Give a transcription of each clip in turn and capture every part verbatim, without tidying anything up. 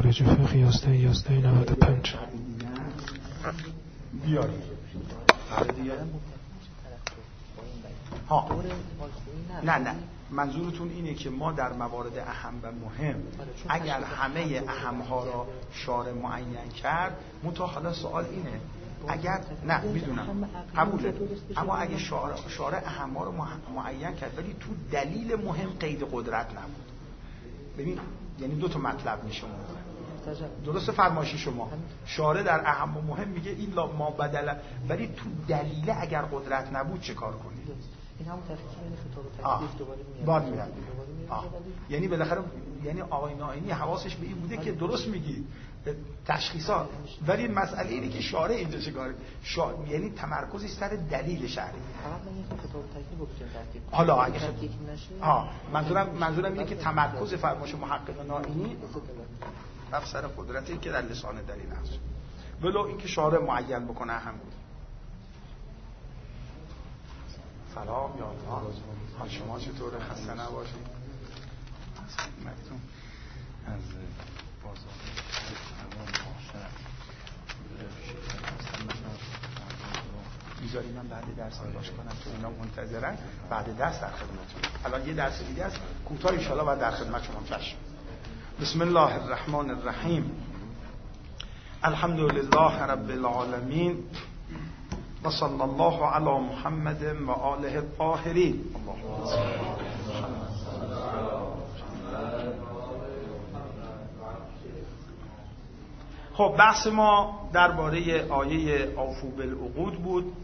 خارجی فقه یازده یازده نود و پنج بیاری ها نه نه منظورتون اینه که ما در موارد اهم و مهم اگر همه اهمها را شارع معین کرد، منتها حالا سوال اینه اگر نه میدونم قبوله، اما اگه شارع شارع اهمها رو معین کرد ولی تو دلیل مهم قید قدرت نبود، ببین یعنی دو تا مطلب میشه درست فرمایش شما. شارع در اهم و مهم میگه این ما بدل، ولی تو دلیل اگر قدرت نبود چه کار کنید؟ این همون تفکیک یعنی خطاب و تکلیف دوباره میاد. بار میاد. یعنی بالاخره یعنی آقای ناینی حواسش به این بوده که درست میگی تشخیصات، ولی مسئله اینه که شارع اینجا چه کاره؟ شا... یعنی تمرکزی سر دلیل شرعی. فقط من این خطاب و تکلیف رو بگم ترتیب. حالا اگه تفکیک نشه ها منظورم منظورم اینه که تمرکز فرمایش محقق ناینی افسر قدرتی که در لسان دلیل هست، ولو اینکه شارع معین بکنه هم بود. سلام یا الله، حال شما چطوره؟ خسته نباشید. خدمتتون از بازار میذاری من بعد درس باش کنم تو اینا منتظرن، بعد درس در خدمتتون. الان یه درس دیگه است کوتاه ان شاء الله بعد در خدمت شما چشم. بسم الله الرحمن الرحیم. الحمد لله رب العالمین و صلی الله علی محمد و آله الطاهرین. خب بحث ما درباره آیه اوفوا بالعقود بود.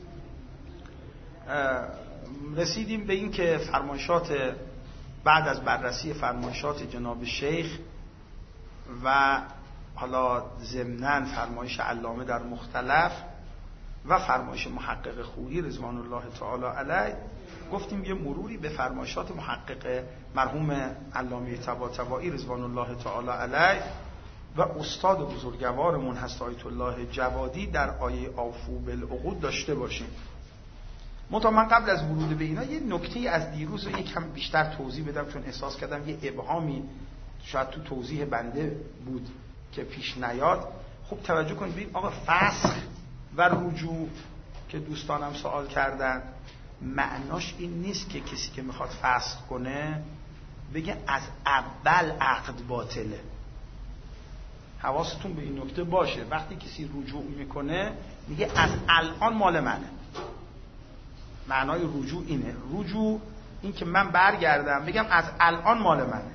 رسیدیم به این که فرمایشات بعد از بررسی فرمایشات جناب شیخ و حالا ضمناً فرمایش علامه در مختلف و فرمایش محقق خویی رضوان الله تعالی علیه، گفتیم یه مروری به فرمایشات محقق مرحوم علامه طباطبایی رضوان الله تعالی علیه و استاد بزرگوارمون هست آیت الله جوادی در آیه اوفوا بالعقود داشته باشیم. منتها من قبل از ورود به اینا یه نکته از دیروز رو یکم بیشتر توضیح بدم، چون احساس کردم یه ابهامی شاید تو توضیح بنده بود که پیش نیاد. خوب توجه کنید ببین آقا فسخ و رجوع که دوستانم سوال کردن، معناش این نیست که کسی که میخواد فسخ کنه بگه از اول عقد باطله. حواستون به این نکته باشه، وقتی کسی رجوع میکنه میگه از الان مال منه. معنای رجوع اینه، رجوع این که من برگردم بگم از الان مال منه،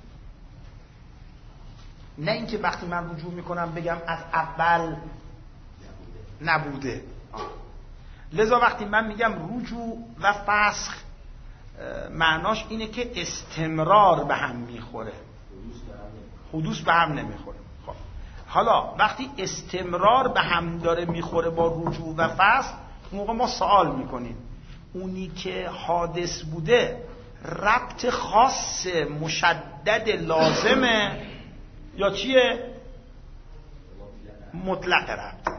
نه اینکه وقتی من رجوع میکنم بگم از اول نبوده. لذا وقتی من میگم رجوع و فسخ معناش اینه که استمرار به هم میخوره، حدوث به هم نمیخوره. خب حالا وقتی استمرار به هم داره میخوره با رجوع و فسخ، موقع ما سوال میکنیم اونی که حادث بوده ربط خاص مشدد لازمه یا چیه؟ مطلق ربط.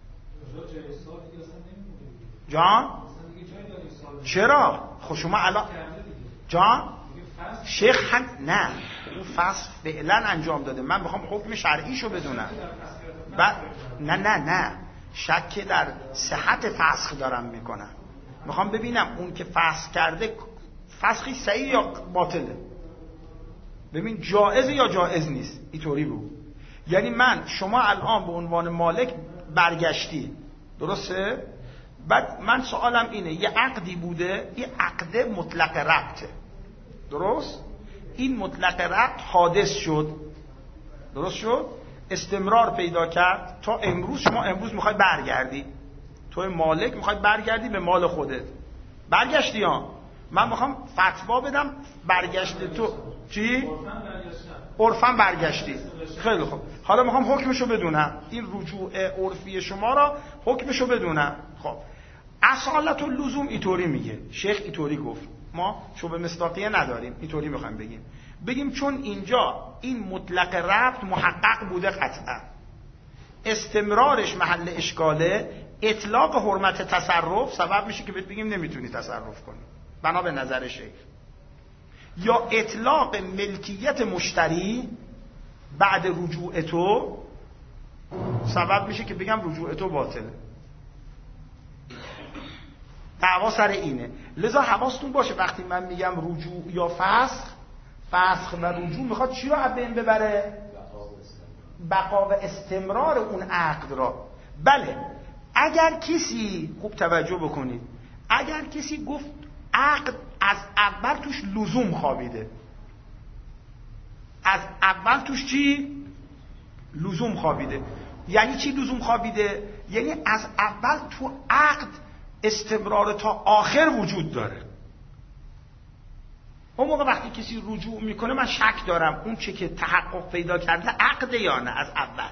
جان؟ چرا؟ خب شما الان جان؟ شیخ هم نه اون فصل فعلا انجام داده، من میخوام حکم شرعیشو بدونم. ب... نه نه نه شک در صحت فسخ دارم میکنم، میخوام ببینم اون که فسخ کرده فسخی صحیح یا باطله. ببین جائز یا جائز نیست، اینطوری بود. یعنی من شما الان به عنوان مالک برگشتی، درسته؟ بعد من سوالم اینه یه عقدی بوده، یه عقد مطلق ربطه، درست؟ این مطلق ربط حادث شد، درست شد؟ استمرار پیدا کرد تا امروز. شما امروز میخوای برگردی، توی مالک میخوای برگردی به مال خودت، برگشتی ها. من میخوام فتوا بدم برگشتی تو چی؟ عرفاً برگشتی. خیلی خوب، حالا میخوام حکمشو بدونم، این رجوع عرفی شما را حکمشو بدونم. خب اصالت اللزوم اینطوری میگه، شیخ اینطوری گفت، ما شبه مصداقیه نداریم، اینطوری میخوایم بگیم بگیم چون اینجا این مطلق ربط محقق بوده قطعا، استمرارش محل اشکاله، اطلاق حرمت تصرف سبب میشه که بهت بگیم نمیتونی تصرف کنی بنا به نظر شیخ، یا اطلاق ملکیت مشتری بعد رجوع تو سبب میشه که بگم رجوع تو باطله. دعوا سر اینه. لذا حواستون باشه وقتی من میگم رجوع یا فسخ، فسخ و رجوع میخواد چی رو از بین ببره؟ بقا و استمرار اون عقد را. بله اگر کسی، خوب توجه بکنید، اگر کسی گفت عقد از اول توش لزوم خوابیده، از اول توش چی؟ لزوم خوابیده. یعنی چی لزوم خوابیده؟ یعنی از اول تو عقد استمرار تا آخر وجود داره. اون موقع وقتی کسی رجوع میکنه من شک دارم اون چه که تحقق پیدا کرده عقده یا نه از اول.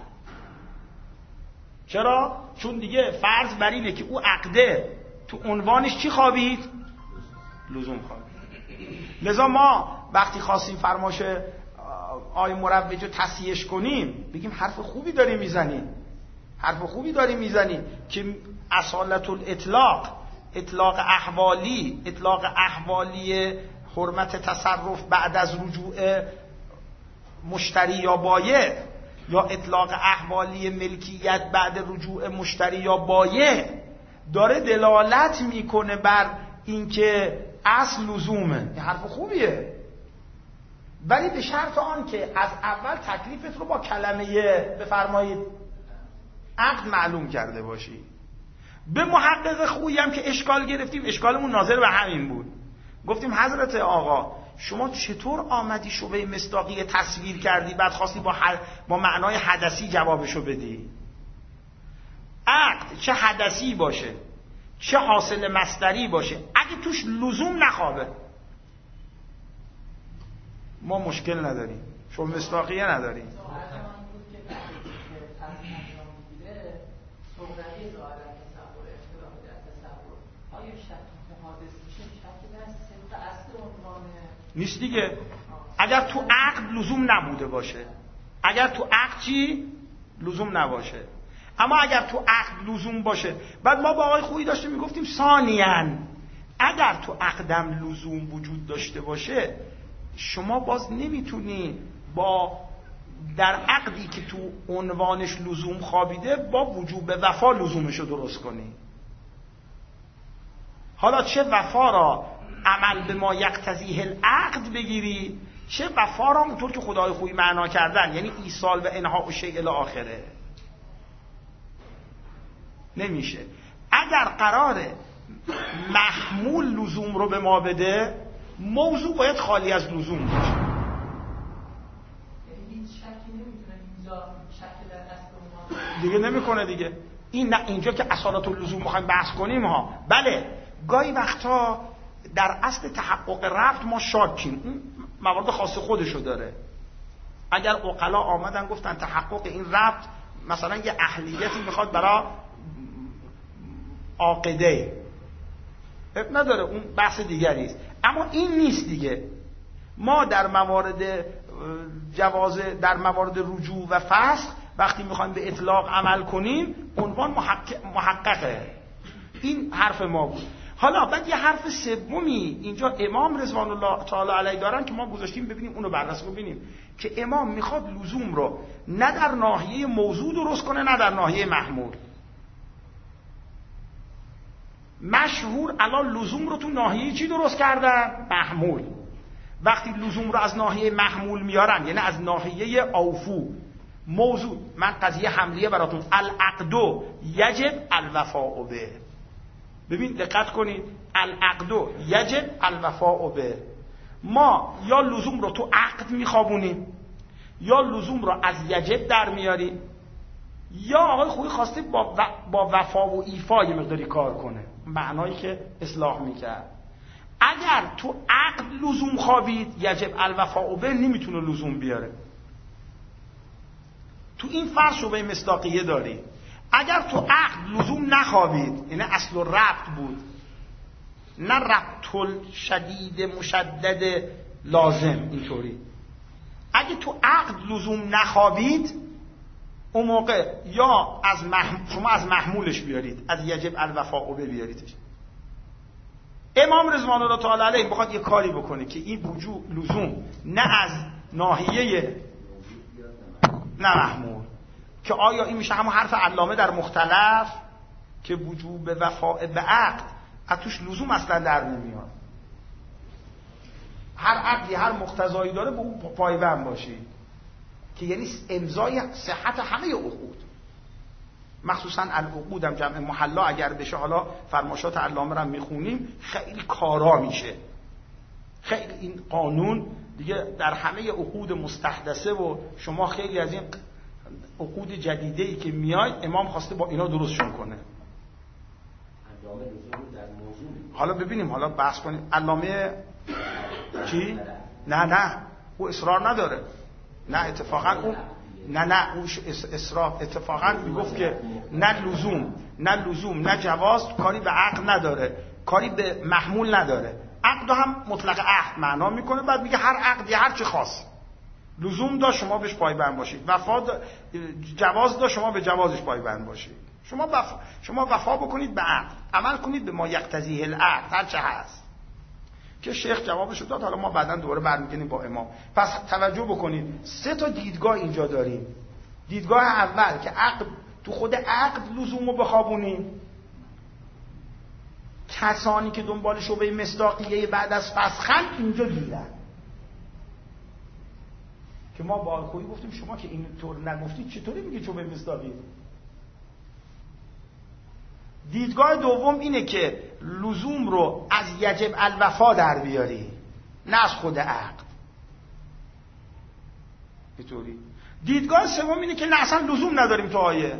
چرا؟ چون دیگه فرض بر اینه که او عقده تو عنوانش چی خوابید؟ لزوم خوابید. لذا ما وقتی خواستیم فرماش آی مروج رو تصحیحش کنیم بگیم حرف خوبی داری میزنی، حرف خوبی داری میزنی که اصالت الاطلاق، اطلاق احوالی، اطلاق احوالی حرمت تصرف بعد از رجوع مشتری یا بایع، یا اطلاق احوالی ملکیت بعد رجوع مشتری یا بایع داره دلالت میکنه بر اینکه اصل لزومه. این حرف خوبیه، ولی به شرط آن که از اول تکلیفت رو با کلمه بفرمایید عقد معلوم کرده باشی. به محقق خویی هم که اشکال گرفتیم، اشکالمون ناظر به همین بود. گفتیم حضرت آقا شما چطور آمدی شبهه مصداقی تصویر کردی بعد خواستی با, ح... با معنای حدثی جوابشو بدی؟ عقد چه حدثی باشه چه حاصل مصدری باشه اگه توش لزوم نخوابه ما مشکل نداریم، شما مصداقیه نداریم. نیست دیگه. اگر تو عقد لزوم نبوده باشه، اگر تو عقد چی؟ لزوم نباشه. اما اگر تو عقد لزوم باشه، بعد ما با آقای خویی داشتیم میگفتیم ثانیاً اگر تو عقدم لزوم وجود داشته باشه شما باز نمیتونی با در عقدی که تو عنوانش لزوم خوابیده با وجوب وفا لزومشو درست کنی. حالا چه وفا را عمل به ما یقتضیه العقد بگیری، چه وفا را اونطور که خدای خویی معنا کردن، یعنی ایصال و انها و شیء الی آخره. نمیشه. اگر قراره محمول لزوم رو به ما بده موضوع باید خالی از لزوم باشه. دیگه نمیکنه دیگه. این نه اینجا که اصالت اللزوم میخوایم بحث کنیم ها. بله گاهی وقتا در اصل تحقق رفت ما شاکیم، اون موارد خاص خودشو داره. اگر عقلا آمدن گفتن تحقق این رفت مثلا یه اهلیتی میخواد برای عاقده، اب نداره، اون بحث دیگری است. اما این نیست دیگه. ما در موارد جواز، در موارد رجوع و فسخ وقتی میخوایم به اطلاق عمل کنیم عنوان محقق محققه. این حرف ما بود. حالا بعد یه حرف سومی اینجا امام رضوان الله تعالی علیه دارن که ما گذاشتیم ببینیم اونو بررسی ببینیم که امام میخواد لزوم رو نه در ناحیه موضوع درست کنه نه در ناحیه محمول. مشهور الان لزوم رو تو ناحیه چی درست کردن؟ محمول. وقتی لزوم رو از ناحیه محمول میارن یعنی از ناحیه اوفو موضوع، من قضیه حملیه براتون، العقد یجب الوفاء به. ببین دقت کنید، العقد یجب الوفاء به. ما یا لزوم رو تو عقد میخوابونیم یا لزوم رو از یجب در میاریم، یا آقای خویی خواسته با, و... با وفا و ایفا یه مقداری کار کنه، معنایی که اصلاح میکرد. اگر تو عقد لزوم خوابید یجب الوفاء به نمیتونه لزوم بیاره. تو این فرض شبهه مصداقیه داری. اگر تو عقد لزوم نخوابید یعنی اصل و ربط بود، نه ربط شدید مشدد لازم اینطوری، اگه تو عقد لزوم نخوابید اون موقع یا از مح... شما از محمولش بیارید، از یجب الوفاء به بیاریدش. امام رضوان الله تعالی علیه میخواد یه کاری بکنه که این وجوب لزوم نه از ناحیه نه محمول. که آیا این میشه همون حرف علامه در مختلف که وجوب وفاء به عقد از توش لزوم اصلا در نمیاد. هر عقدی هر مقتضایی داره به اون پایبند باشید، که یعنی امضای صحت همه عقود، مخصوصا العقود هم جمع محلا اگر بشه. حالا فرماشات علامه رو میخونیم خیلی کارا میشه. خیلی این قانون دیگه در همه عقود مستحدثه و شما خیلی از این عقود جدیده‌ای که میاد امام خواسته با اینا درستشون کنه. حالا ببینیم، حالا بحث کنیم. علامه چی؟ نه نه او اصرار نداره. نه اتفاقا اون نه نه او اصرار اتفاقا میگفت که نه لزوم نه لزوم نه جواز، کاری به عقد نداره، کاری به محمول نداره. عقد هم مطلق عهد معنا میکنه. بعد میگه هر عقدی هر چه خاص لزوم داشت شما بهش پایبند باشید، وفا جواز داشت شما به جوازش پایبند باشید. شما وفا شما وفا بکنید به عقد، عمل کنید به ما یقتضیه العقد هر چه هست. که شیخ جوابشو داد. حالا ما بعداً دوباره برمیگردیم با امام. پس توجه بکنید، سه تا دیدگاه اینجا داریم. دیدگاه اول که عقد تو خود عقد لزومو بخوابونیم. کسانی که دنبال شبهه مصداقیه بعد از فسخن اینجا گیرن، که ما با خویی گفتیم شما که اینطور نگفتید چطوری میگه شبهه مصداقیه؟ دیدگاه دوم اینه که لزوم رو از یجب الوفا در بیاری، نه از خود عقد. اینطوری. دیدگاه سوم اینه که نه اصلا لزوم نداریم تو آیه.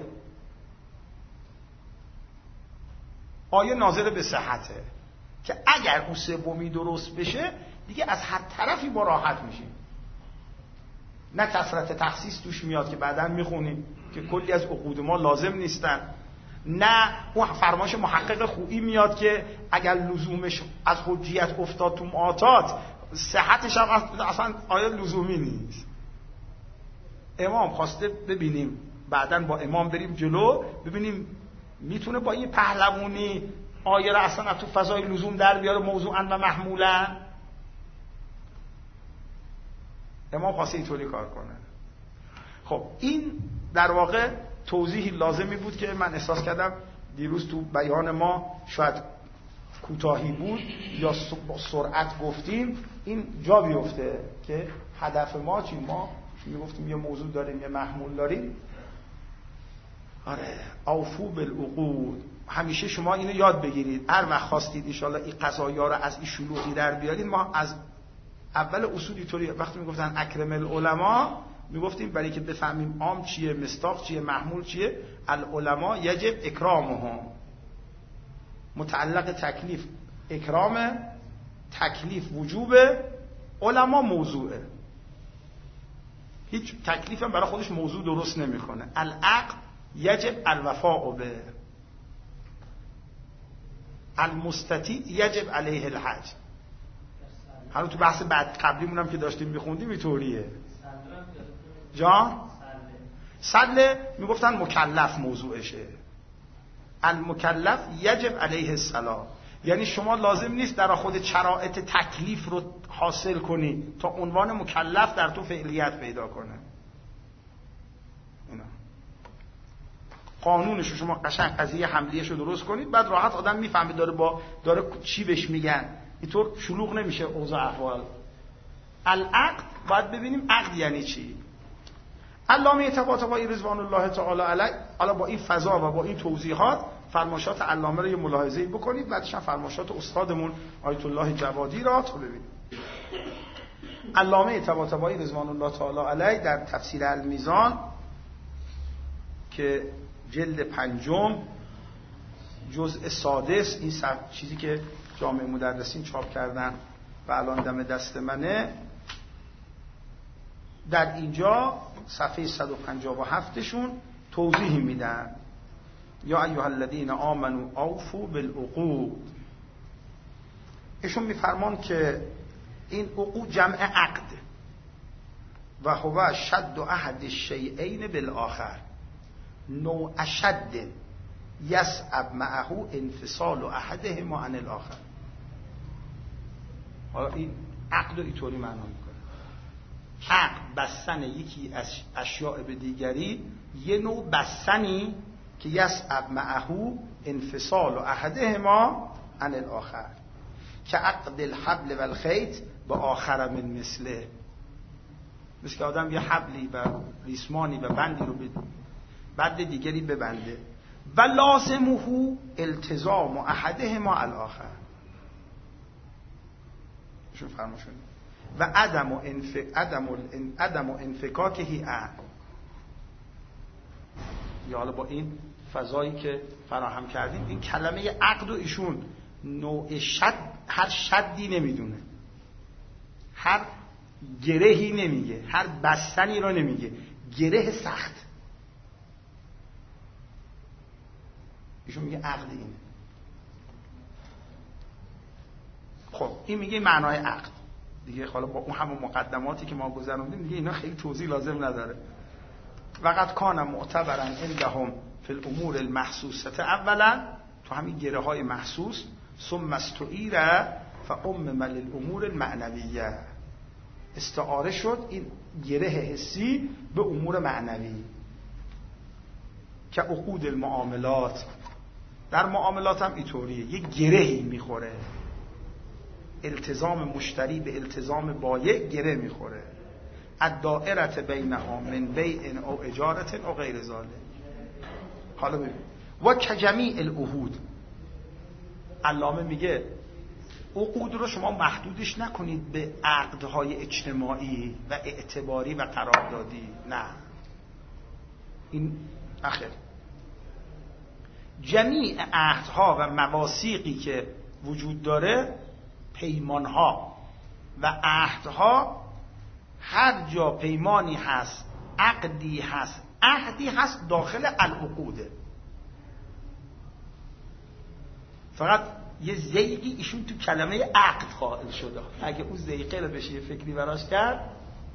آیه ناظر به صحته، که اگر اون سومی درست بشه دیگه از هر طرفی با راحت میشیم. نه کثرت تخصیص توش میاد که بعداً میخونیم که کلی از عقود ما لازم نیستن. نه اون فرمایش محقق خویی میاد که اگر لزومش از حجیت افتاد تو معاطات، صحتش هم اصلا آیه لزومی نیست. امام خواسته ببینیم، بعداً با امام بریم جلو ببینیم میتونه با این پهلوانی آیه را اصلا تو فضای لزوم در بیاره موضوعاً و محمولاً. امام خواسته اینطوری کار کنه. خب این در واقع توضیحی لازمی بود که من احساس کردم دیروز تو بیان ما شاید کوتاهی بود یا با سرعت گفتیم. این جا بیفته که هدف ما چی؟ ما میگفتیم یه موضوع داریم یه محمول داریم. آره اوفو بالعقود. همیشه شما اینو یاد بگیرید، هر وقت خواستید ان شاءالله این قضایا رو از این شلوغی در بیارید. ما از اول اصولی طوری وقتی میگفتن اکرم العلماء میگفتیم برای که بفهمیم عام چیه، مصداق چیه، محمول چیه. العلماء یجب اکرامهم. متعلق تکلیف اکرام، تکلیف وجوب، علما موضوعه. هیچ تکلیف هم برای خودش موضوع درست نمیکنه. العقد یجب الوفاء به. المستطیع یجب علیه الحج. حالا تو بحث بعد قبلیمون هم که داشتیم میخوندیم اینطوریه. جان سله میگفتن مکلف موضوعشه. المکلف یجب علیه الصلاة. یعنی شما لازم نیست در خود شرایط تکلیف رو حاصل کنی تا عنوان مکلف در تو فعلیت پیدا کنه. اینا قانونش رو شما قشنگ قضیه حملیش رو درست کنید، بعد راحت آدم میفهمه داره با داره چی بهش میگن. اینطور شلوغ نمیشه اوضاع احوال. العقد باید ببینیم عقد یعنی چی. علامه طباطبایی رضوان الله تعالی علیه، حالا با این فضا و با این توضیحات فرمایشات علامه رو یه ملاحظه‌ای بکنید، بعدش هم فرمایشات استادمون آیت الله جوادی را تو ببینید. علامه طباطبایی رضوان الله تعالی علیه در تفسیر المیزان که جلد پنجم جزء سادس، این چیزی که جامعه مدرسین چاپ کردن و الان دم دست منه، در اینجا صفحه صد و پنجاه و هفت شون توضیح میدن. یا ایها الذین آمنوا اوفوا بالعقود. ایشون میفرمان که این عقود جمع عقد و هو شد احد الشیئین بالآخر، نوع اشد یصعب معه انفصال احدهما عن الاخر. حالا این عقد رو اینطوری معنا میکنه. عقد بستن یکی از اشیاء به دیگری یه نوع بستنی که یسعب معهو انفصال و احدهما عن الاخر که عقد الحبل و الخیط با آخر من مثله، مثل که آدم یه حبلی و ریسمانی و بندی رو به بند دیگری ببنده و لازمه التزام و احدهما الاخر شو فرماشون و عدم و انف... عدم و عدم و انفکاکهی ان، یا حالا با این فضایی که فراهم کردیم این کلمه عقد و ایشون نوع شد، هر شدی نمیدونه، هر گرهی نمیگه، هر بستنی رو نمیگه، گره سخت. ایشون میگه عقد اینه. خب این میگه معنای عقد دیگه، حالا با اون همون مقدماتی که ما گذروندیم دیگه اینا خیلی توضیح لازم نداره. وقت کان معتبرا عندهم فی الامور المحسوسه اولا، تو همین گره های محسوس، ثم استعیر فامم للامور المعنویه، استعاره شد این گره حسی به امور معنوی که عقود المعاملات. در معاملات هم اینطوریه، یه گرهی میخوره، التزام مشتری به التزام بایع گره میخوره، الدائره بینها من بیع او اجاره او غیر ذلک. حالا ببین و کجمیع العهود، علامه میگه عقود رو شما محدودش نکنید به عقدهای اجتماعی و اعتباری و قراردادی، نه، این اخر جمیع عهدها و مواثیقی که وجود داره، پیمانها و عهدها، هر جا پیمانی هست، عقدی هست، عهدی هست، داخل العقوده. فقط یه زیقی ایشون تو کلمه عقد قائل شده، اگه اون زیقه رو بشه یه فکری براش کرد،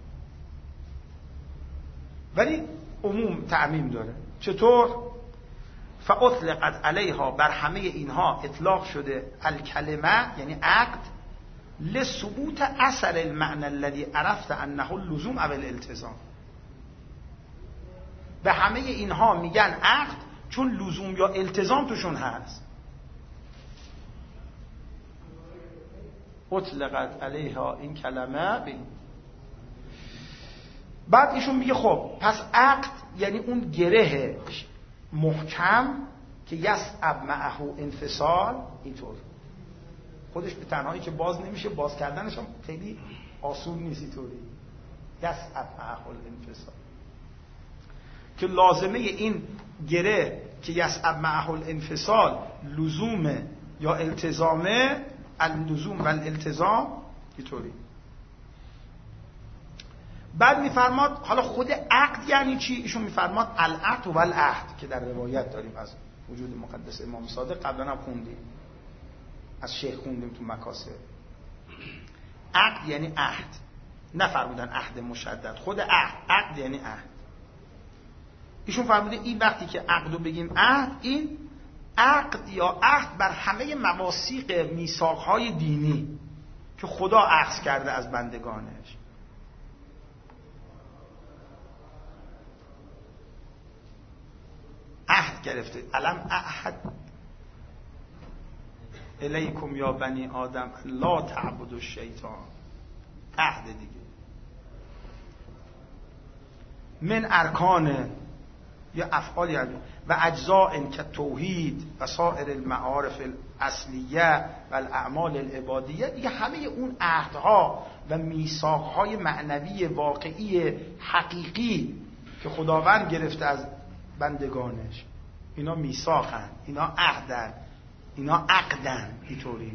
ولی عموم تعمیم داره. چطور؟ فاطلقت علیها، بر همه اینها اطلاق شده الکلمه یعنی عقد، لثبوت اثر المعنى الذي عرفت انه اللزوم او الالتزام. به همه اینها میگن عقد چون لزوم یا التزام توشون هست. اطلقت علیها این کلمه بین. بعد ایشون میگه خب پس عقد یعنی اون گره محکم که یسعب معه انفصال، اینطور خودش به تنهایی که باز نمیشه، باز کردنش هم خیلی آسون نیست، اینطوری یسعب معه الانفصال، که لازمه این گره که یسعب معه الانفصال لزوم یا التزامه، اللزوم و الالتزام، اینطوری. بعد میفرماد حالا خود عقد یعنی چی؟ ایشون میفرماد العقد و العهد که در روایت داریم از وجود مقدس امام صادق، قبلا هم خوندیم، از شیخ خوندیم تو مکاسب. عقد یعنی عهد، نفرمودن عهد مشدد، خود عهد، عقد یعنی عهد. ایشون فرموده این وقتی که عقد رو بگیم عهد، این عقد یا عهد بر همه مواثیق میثاق‌های دینی که خدا اخذ کرده از بندگانش. عهد گرفته، علم اعهد الیکم یا بنی آدم لا تعبدوا الشیطان، عهد دیگه. من ارکان یا افعالی و اجزاء که توحید و سایر المعارف الاصلیه و الاعمال العبادیه، دیگه همه اون عهدها و میثاقهای معنوی واقعی حقیقی که خداوند گرفته از بندگانش، اینا میثاقن، اینا عهدن، اینا عقدن، اینطوری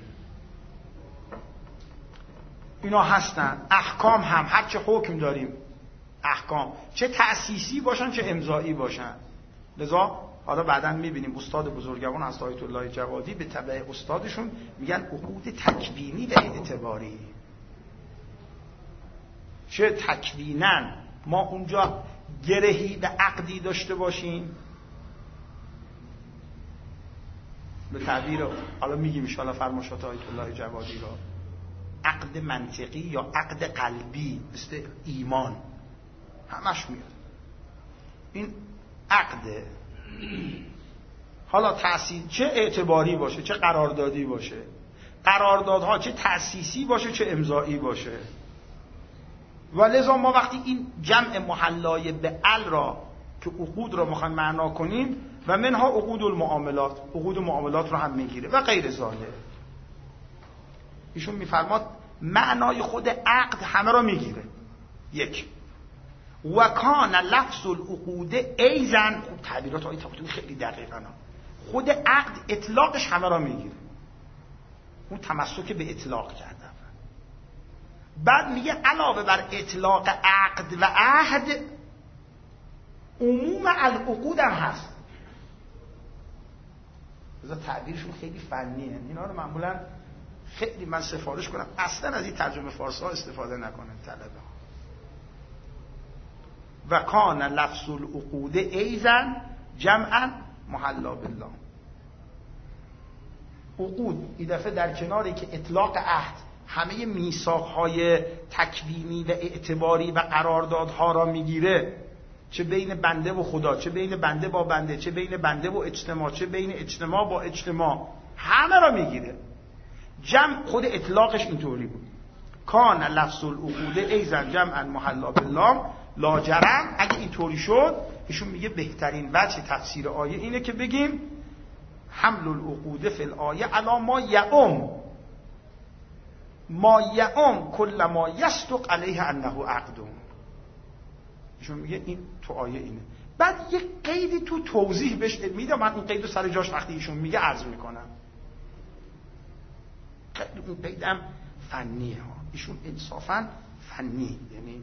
اینا هستن. احکام هم، هر چه حکم داریم احکام، چه تأسیسی باشن چه امضایی باشن. لذا حالا بعداً میبینیم استاد بزرگوار از آیت الله جوادی به تبع استادشون میگن عقود تکوینی و اعتباری. چه تکویناً ما اونجا گرهی و عقدی داشته باشیم، به تعبیر حالا میگیم ان شاءالله فرمایشات آیت الله جوادی را، عقد منطقی یا عقد قلبی مثل ایمان، همش میاد. این عقده. حالا تأسیس چه اعتباری باشه چه قراردادی باشه، قراردادها چه تأسیسی باشه چه امضایی باشه. و لذا ما وقتی این جمع محلای به ال را که عقود را میخوایم معنا کنیم و منها عقود المعاملات، عقود معاملات رو هم میگیره و غیر ذالک. ایشون میفرماد معنای خود عقد همه را میگیره. یک و کان لفظ العقود ایزن، خوب تعبیرات آیه تفاوتی خیلی دقیقاً، خود عقد اطلاقش همه را میگیره. اون تمسک به اطلاق کرده. بعد میگه علاوه بر اطلاق عقد و عهد عموم العقود هم هست. بذار تعبیرشون خیلی فنیه، اینا رو معمولا خیلی من سفارش کنم اصلا از این ترجمه فارسی ها استفاده نکنن طلبه ها. و کان لفظ العقود ایزن جمعا محلا بالله. عقود این دفعه در کناری که اطلاق عهد همه میثاق‌های تکوینی و اعتباری و قراردادها را میگیره، چه بین بنده و خدا، چه بین بنده با بنده، چه بین بنده و اجتماع، چه بین اجتماع با اجتماع، همه را میگیره. جمع خود اطلاقش اینطوری بود. کان لفظ العقود ایزن جمعا محلا بالله. لاجرم اگه اینطوری شد، ایشون میگه بهترین وجه تفسیر آیه اینه که بگیم حمل العقود فی الآیه علی ما یعم ما یعم کل ما یصدق علیه انه عقد. ایشون میگه این تو آیه اینه. بعد یک قیدی تو توضیح بهش میده، من این قید رو سر جاش وقتی ایشون میگه عرض میکنم. این قیدم فنیه ها، ایشون انصافا فنی، یعنی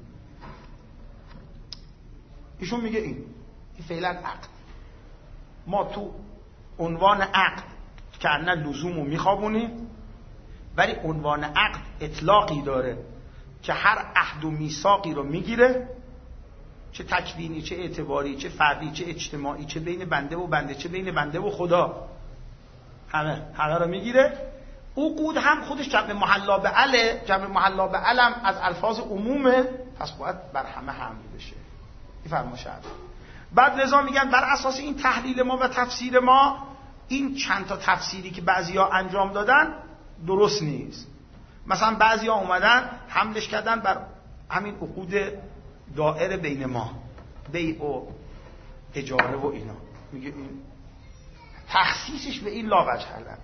ایشون میگه این این فعلا عقد. ما تو عنوان عقد که انا لزوم رو میخوابونیم، ولی عنوان عقد اطلاقی داره که هر عهد و میثاقی رو میگیره، چه تکوینی چه اعتباری چه فردی چه اجتماعی، چه بین بنده و بنده چه بین بنده و خدا، همه همه رو میگیره. عقود هم خودش جمع محلا به اله، جمع محلا به علم از الفاظ عمومه، پس باید بر همه حمل بشه. این فرمایش هست. بعد لذا میگن بر اساس این تحلیل ما و تفسیر ما، این چند تا تفسیری که بعضیا انجام دادن درست نیست. مثلا بعضیا اومدن حملش کردن بر همین عقود دائره بین ما، بیع و اجاره و اینا. میگه این تخصیصش به این لا وجه له،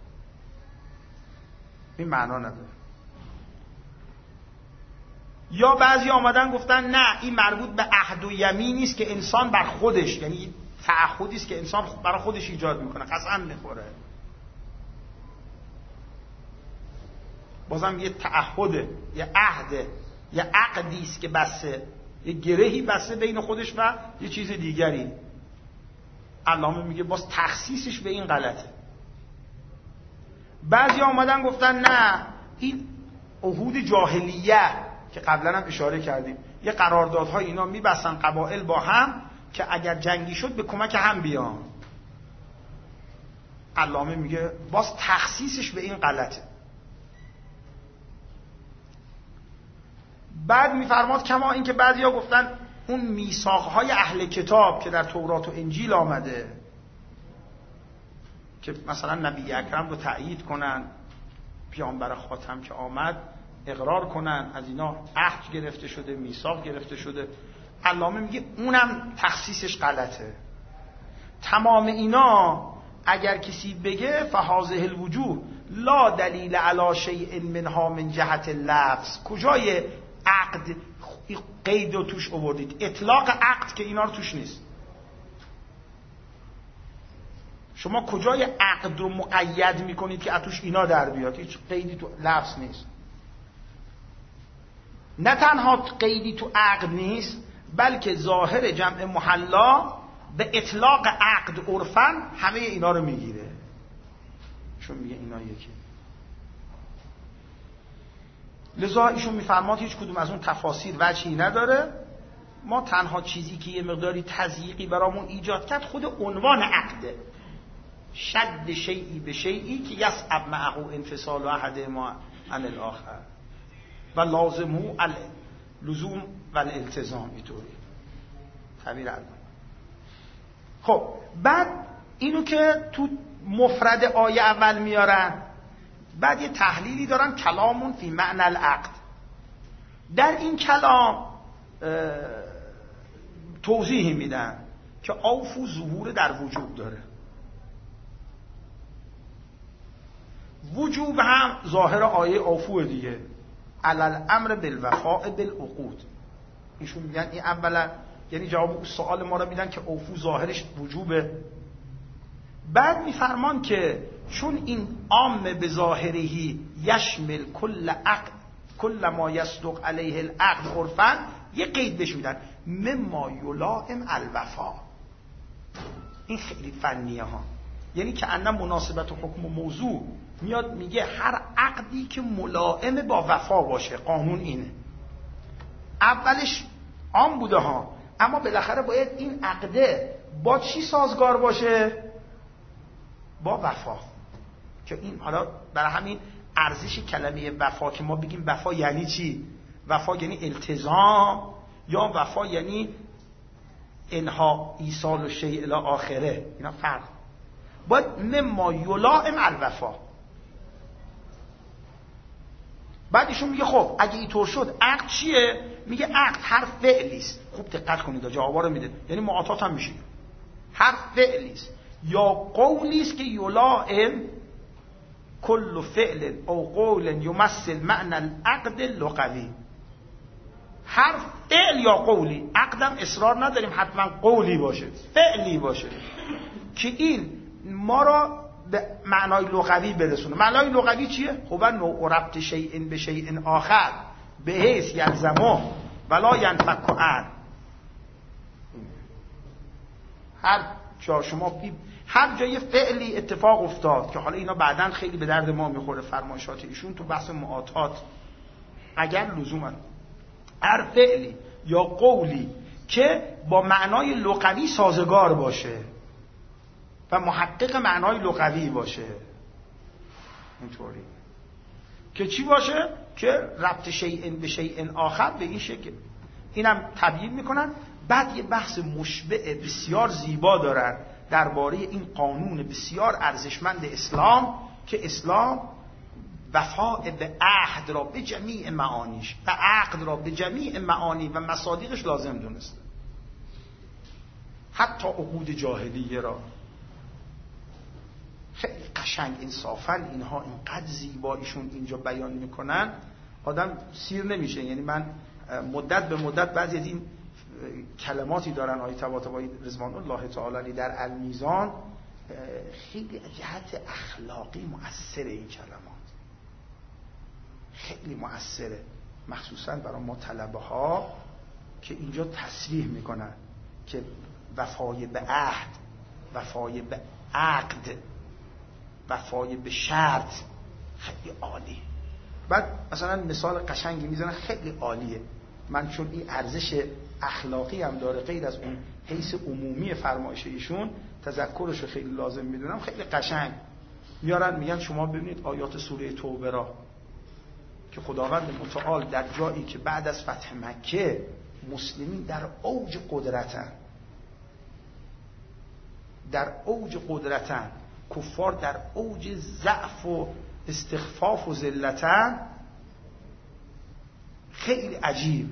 این معنا نداره. یا بعضی آمدن گفتن نه این مربوط به عهد و یمینی است که انسان بر خودش، یعنی تعهدی است که انسان برای خودش ایجاد میکنه، قسم میخوره. بازم یه تعهده، یه عهده، یه عقدی است که بسته، یه گرهی بسته بین خودش و یه چیز دیگری. علامه میگه باز تخصیصش به این غلطه. بعضی آمدن گفتن نه این عهود جاهلیه که قبلا هم اشاره کردیم، یه قراردادها اینا میبستن قبایل با هم که اگر جنگی شد به کمک هم بیان. علامه میگه باز تخصیصش به این غلطه. بعد میفرماد کما این که بعضیا گفتن اون میثاقهای اهل کتاب که در تورات و انجیل آمده که مثلا نبی اکرم رو تأیید کنن، پیامبر خاتم که آمد اقرار کنن، از اینا عهد گرفته شده، میثاق گرفته شده. علامه میگه اونم تخصیصش غلطه. تمام اینا اگر کسی بگه فهذه الوجوه لا دلیل علی شیء منها من جهت اللفظ. کجای عقد قید رو توش آوردید؟ اطلاق عقد که اینا رو توش نیست. شما کجای عقد رو مقید میکنید که اتوش اینا در بیاد؟ هیچ قیدی تو لفظ نیست. نه تنها قیدی تو عقد نیست، بلکه ظاهر جمع محلا به اطلاق عقد عرفاً همه اینا رو میگیره. چون میگه اینا یکی. لذا ایشون میفرماد هیچ کدوم از اون تفاسیر وجهی نداره. ما تنها چیزی که یه مقداری تضییقی برامون ایجاد کرد خود عنوان عقده. شد شیئی به شیئی که یصعب معه انفصال احد ما عن الاخر و لازمو لزوم و الالتزام اینطوری تعبیر علامه. خب بعد اینو که تو مفرد آیه اول میارن، بعد یه تحلیلی دارن کلامون فی معنی العقد. در این کلام توضیحی میدن که اوفو ظهور در وجوب داره. وجوب هم ظاهر آیه اوفو دیگه، علل امر بالوفاء بالعقود. ایشون میگن این اولا یعنی جواب سوال ما رو میدن که اوفو ظاهرش وجوبه. بعد میفرمان که چون این عام به ظاهرهی یشمل کل عقد کل ما یصدق علیه العقد عرفا، یه قید بهش میدن مما یلائم الوفا. این خیلی فنیه ها، یعنی که ان مناسبت و حکم و موضوع میاد میگه هر عقدی که ملائم با وفا باشه. قانون اینه، اولش عام بوده ها، اما بالاخره باید این عقده با چی سازگار باشه؟ با وفا. که این حالا برای همین ارزش کلمه وفا که ما بگیم وفا یعنی چی؟ وفا یعنی التزام یا وفا یعنی انها ایصال و شیء الی آخره، اینا فرق. باید مما یلائم الوفا. بعد ایشون میگه خب اگه اینطور شد عقد چیه؟ میگه عقد هر فعلی است. خوب دقت کنید جوابا رو میده، یعنی معاطات هم میشه. هر فعلی است یا قولی است که یلائم کل فعل او قول یمثل معنی العقد اللغوی. هر فعل یا قولی، عقدم اصرار نداریم حتما قولی باشه، فعلی باشه که این ما را به معنای لغوی برسونه. معنای لغوی چیه؟ خب نوع ربط شیء به شیء آخر به حیث یلزمه ولا ینفک عنه. هر جا شما بی هر جای فعلی اتفاق افتاد که حالا اینا بعداً خیلی به درد ما میخوره فرمایشات ایشون تو بحث معاطات، اگر لزوما هر فعلی یا قولی که با معنای لغوی سازگار باشه و محقق معنای لغوی باشه، اینطوری که چی باشه؟ که ربط شیء به شیء آخر به این شکل. اینم تبیین میکنن. بعد یه بحث مشبع بسیار زیبا دارن درباره این قانون بسیار ارزشمند اسلام که اسلام وفاء به عهد را به جمیع معانیش و عقد را به جمیع معانی و مصادیقش لازم دونسته، حتی عقود جاهلیه را. خیلی قشنگ انصافاً اینها اینقدر زیبا ایشون اینجا بیان میکنن آدم سیر نمیشه. یعنی من مدت به مدت بعضی از این کلماتی دارن آیه طباطبایی رضوان الله تعالی در المیزان، خیلی جهت اخلاقی مؤثره این کلمات، خیلی مؤثره، مخصوصا برای ما طلبه ها که اینجا تصریح میکنن که وفای به عهد، وفای به عقد، وفای به شرط خیلی عالی. بعد مثلا مثال قشنگی میزنن خیلی عالیه. من چون این ارزش اخلاقی هم داره غیر از اون حیث عمومی فرمایش ایشون تذکرش رو خیلی لازم میدونم، خیلی قشنگ میارن میگن شما ببینید آیات سوره توبه را که خداوند متعال در جایی که بعد از فتح مکه مسلمین در اوج قدرتن، در اوج قدرتن، کفار در اوج ضعف و استخفاف و ذلتن، خیلی عجیب.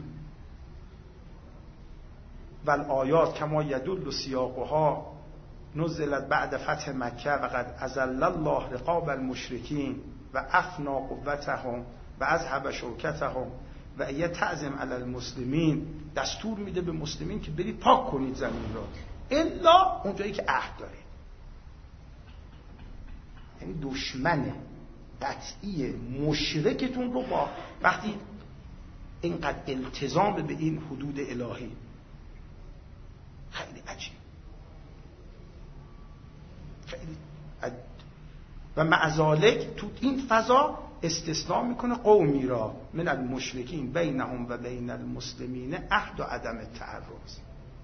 والآیات کما یدل سیاقها نزلت بعد فتح مکه و قد اذل الله رقاب المشرکین و افنا قوتهم و اذهب شوکتهم و ایه تعظم علی المسلمین، دستور میده به مسلمین که برید پاک کنید زمین را الا اونجایی که عهد دارید. یعنی دشمن قطعی مشرکتون رو با وقتی اینقدر التزام به این حدود الهی، خیلی عجیب، خیلی عجیب. و معذالک تو این فضا استثناء میکنه قومی را من المشرکین بینهم و بین المسلمین عهد و عدم التعرض،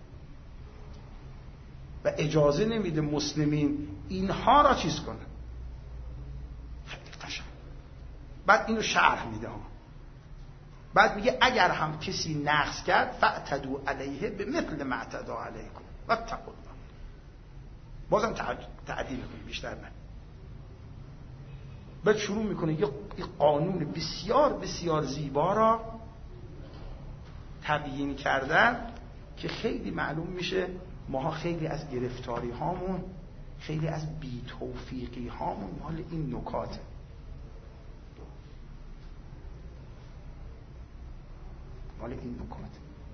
و اجازه نمیده مسلمین اینها را چیز کنن. خیلی قشنگ. بعد اینو شرح میده ها. بعد میگه اگر هم کسی نقض کرد فاعتدوا علیه بمثل ما اعتدى علیکم واتقوا الله. بازم تعدیل کنید، بیشتر نه. بعد شروع میکنه یه قانون بسیار بسیار زیبا را تبیین کردن که خیلی معلوم میشه ماها خیلی از گرفتاری هامون، خیلی از بی توفیقی هامون مال این نکاته. مال این نکات.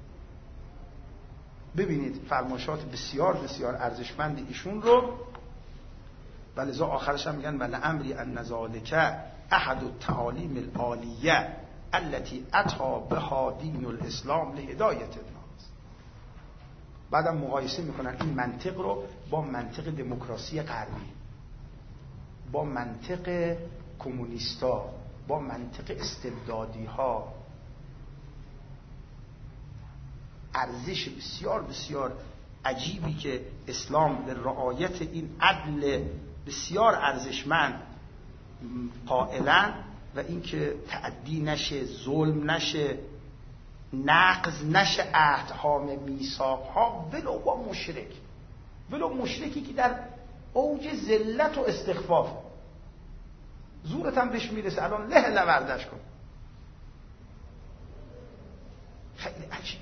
ببینید فرمایشات بسیار بسیار ارزشمند ایشون رو، ولذا آخرش هم میگن ولی امری ان ذالک احد التعالیم العالیه التي اتى بها دین الاسلام لهدایت الناس. بعدم مقایسه میکنن این منطق رو با منطق دموکراسی غربی، با منطق کمونیستا، با منطق استبدادی ها. ارزش بسیار بسیار عجیبی که اسلام به رعایت این عدل بسیار ارزشمند قائلن و اینکه تعدی نشه، ظلم نشه، نقض نشه عهدها و میثاقها، ولو با مشرک، ولو مشرکی که در اوج ذلت و استخفاف، زورت هم بهش میرسه الان له لوردش کن. خیلی عجیب.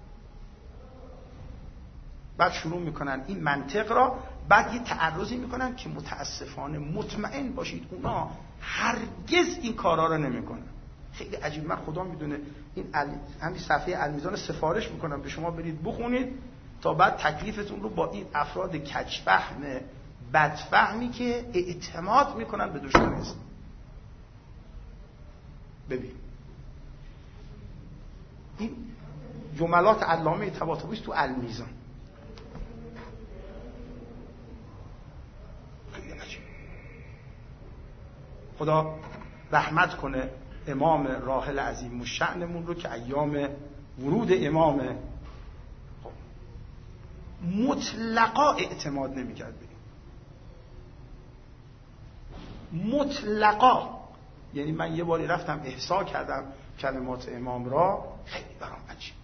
بعد شروع میکنن این منطق را، بعد یه تعرضی میکنن که متاسفانه مطمئن باشید اونا هرگز این کارا رو نمیکنن. خیلی عجیب. من خدا میدونه این همین صفحه المیزان سفارش میکنم به شما برید بخونید تا بعد تکلیفتون رو با این افراد کجفهم بدفهمی که اعتماد میکنن به دشمن اسلام. ببین این جملات علامه طباطبایی تو المیزان. خدا رحمت کنه امام راحل عظیم الشأنمون رو که ایام ورود امام مطلقا اعتماد نمی‌کرد به این. مطلقا. یعنی من یه باری رفتم احصا کردم کلمات امام را، خیلی برام عجیب.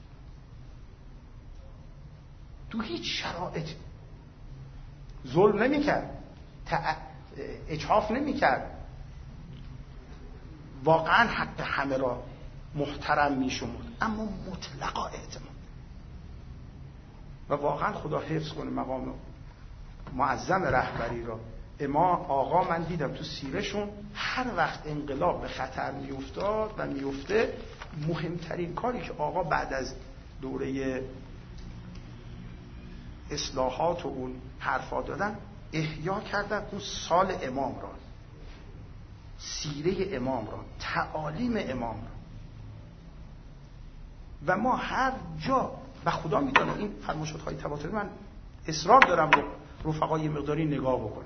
تو هیچ شرایط ظلم نمی‌کرد، اجحاف نمی‌کرد، واقعا حق همه را محترم میشمرد، اما مطلقا اعتماد. و واقعا خدا حفظ کنه مقام معظم رهبری را. اما آقا من دیدم تو سیرشون هر وقت انقلاب به خطر میافتاد و میفته، مهمترین کاری که آقا بعد از دوره اصلاحات و اون حرفا دادن، احیا کردن اون سال امام را، سیره امام را، تعالیم امام را. و ما هر جا، و خدا میدونه این فرمایشات های طباطبایی من اصرار دارم رو رفقای مقداری نگاه بکنم.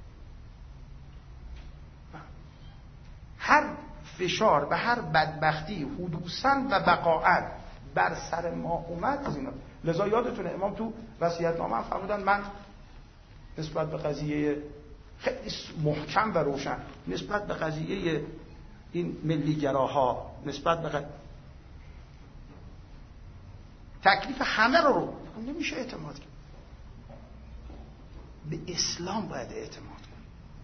هر فشار و هر بدبختی حدوثاً و بقاعاً بر سر ما اومد از اینا. لذا یادتونه امام تو وصیت‌نامه هم فرمودن من نسبت به قضیه خیلی محکم و روشن، نسبت به قضیه این ملیگراها، نسبت به قضیه تکلیف همه رو رو نمیشه اعتماد کرد. به اسلام باید اعتماد کرد.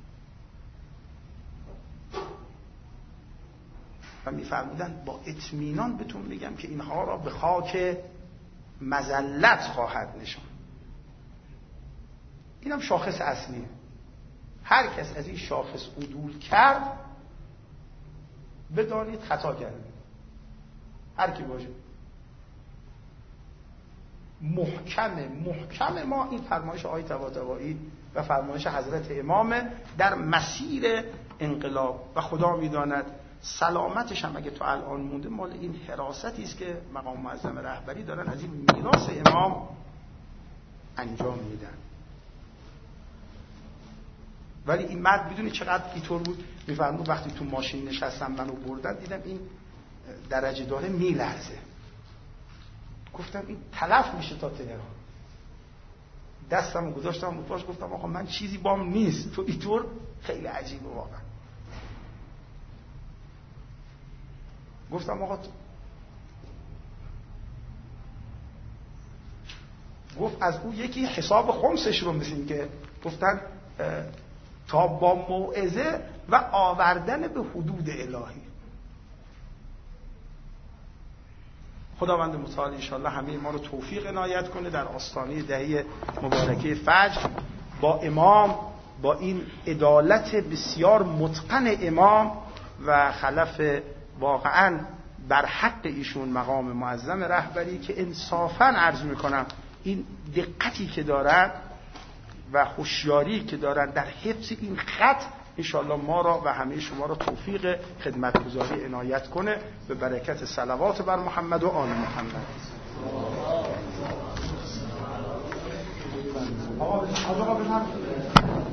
و میفرمودن با اطمینان بهتون میگم که اینها را به خاک مذلت خواهد نشان. اینم شاخص اصلیه. هر کس از این شاخص عدول کرد بدانید خطا کرده. هر کی باشه محکم محکم ما این فرمایش آقای طباطبایی و فرمایش حضرت امام در مسیر انقلاب. و خدا میداند سلامتش هم اگه تو الان مونده مال این حراستی است که مقام معظم رهبری دارن از این میراث امام انجام میدن. ولی این مرد بدونی چقدر اینطور بود، میفرمود وقتی تو ماشین نشستم منو بردن دیدم این درجه داره میلرزه، گفتم این تلف میشه تا تهران. دستمو گذاشتم رو پاش، گفتم آقا من چیزی بام نیست، تو اینطور خیلی عجیبه واقعا. گفتم آقا گفت از او یکی حساب خمسش رو مثل که گفتن تا با موعظه و آوردن به حدود الهی. خداوند متعال انشاءالله همه ما رو توفیق عنایت کنه در آستانه دهه مبارکه فجر با امام، با این عدالت بسیار متقن امام و خلف واقعا بر حق ایشون مقام معظم رهبری که انصافاً عرض میکنم این دقتی که دارن و هوشیاری که دارن در حفظ این خط انشاءالله ما را و همه شما را توفیق خدمتگزاری عنایت کنه به برکت صلوات بر محمد و آل محمد. آقا